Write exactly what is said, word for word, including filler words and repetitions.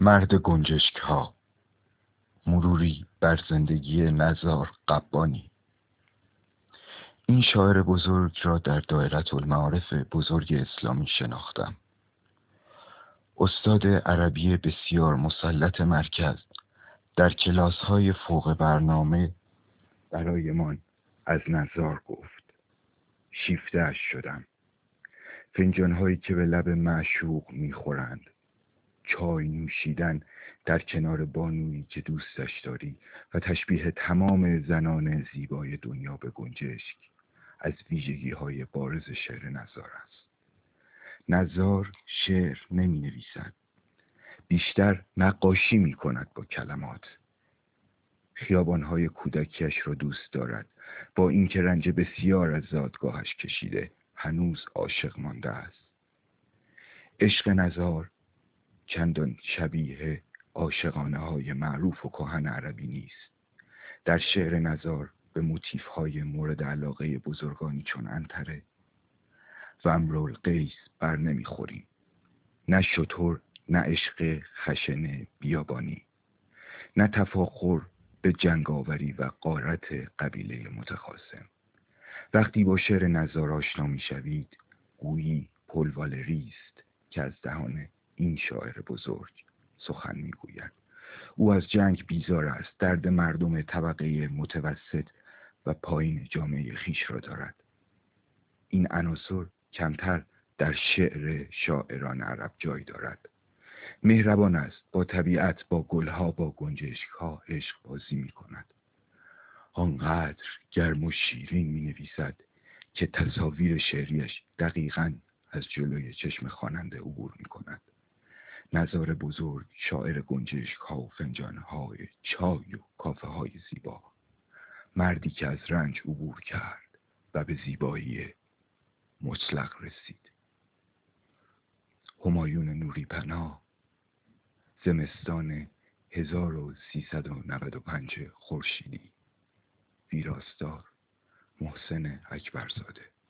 مرد گنجشک ها، مروری بر زندگی نزار قبانی. این شاعر بزرگ را در دایره المعارف بزرگ اسلامی شناختم. استاد عربی بسیار مسلط مرکز در کلاس های فوق برنامه برایمان از نزار گفت. شیفته‌اش شدم. فنجان هایی که به لب معشوق میخورند، چای نوشیدن در کنار بانویی که دوستش داری و تشبیه تمام زنان زیبای دنیا به گنجشک از ویژگی های بارز شعر نزار است. نزار شعر نمی نویسد، بیشتر نقاشی می کند با کلمات. خیابانهای کودکیش را دوست دارد، با اینکه رنج بسیار از زادگاهش کشیده هنوز عاشق مانده است. عشق نزار چندان شبیه عاشقانه های معروف و کهن عربی نیست. در شعر نزار به موتیف های مورد علاقه بزرگانی چون عنتره و امرالقیس بر نمیخوریم. نه شتر، نه عشق خشن بیابانی، نه تفاخر به جنگاوری و غارت قبیله متخاصم. وقتی با شعر نزار آشنا میشوید، گویی پلوالری است که از دهان این شاعر بزرگ سخن میگوید. او از جنگ بیزار است، درد مردم طبقه متوسط و پایین جامعه خیش را دارد. این عناصر کمتر در شعر شاعران عرب جای دارد. مهربان است، با طبیعت، با گلها، با گنجشکها عشق بازی می کند. آنقدر گرم و شیرین می نویسد که تصاویر شعریش دقیقاً از جلوی چشم خواننده عبور می کند. نزار بزرگ شاعر گنجشکها و فنجانهای چای و کافه های زیبا، مردی که از رنج عبور کرد و به زیبایی مطلق رسید. همایون نوری پناه، زمستان هزار و سیصد و نود و پنج خورشیدی. ویراستار، محسن اکبرزاده.